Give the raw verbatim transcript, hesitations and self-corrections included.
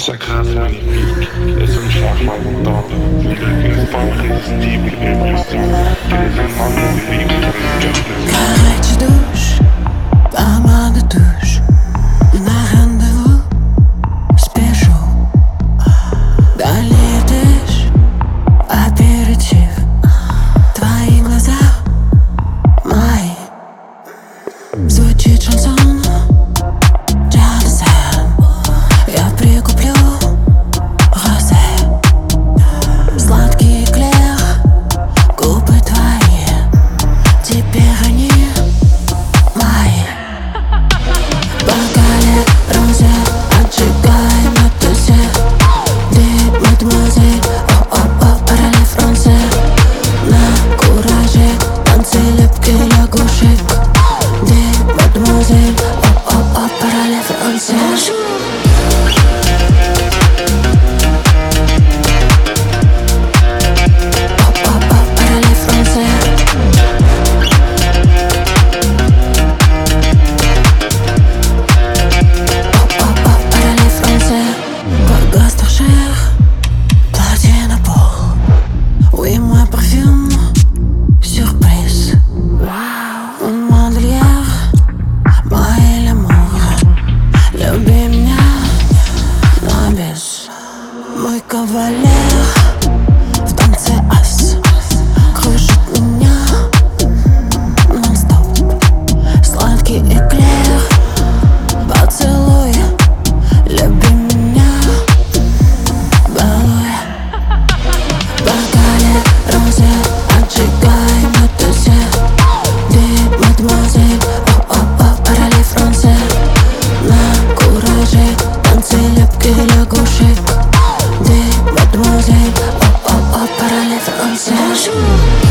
Сакрасный пик, es un schlag montado, un par irrésistible et puissant, que les éléments nous délivre de l'éternel. Короче, душ, помада душ, на рандеву спешу. Долетишь, аперитив, твои глаза мои. Звучит шансон, джазен, я прикуплю розе. Сладкий эклер, губы твои, теперь они мои. В бокале розе, отжигай на тузе. Ты, мадемуазель, о-о-о, параллель франце. На кураже, танцы лепкий лягушек. Ты, мадемуазель, о-о-о, параллель франце. Oui, moi parfum, surprise. Un модельер, мой l'amour. Люби меня, но без. Мой кавалер в танце ас кружит меня нон-стоп. Сладкий эклер, поцелуй. Люби меня, балуй. В бокале розе, отжигай на тузе. Ты, мадемуазель, о-о-о, параллель франце. На кураже, танцы лепкий лягушек. Ты, мадемуазель, о-о-о, параллель франце.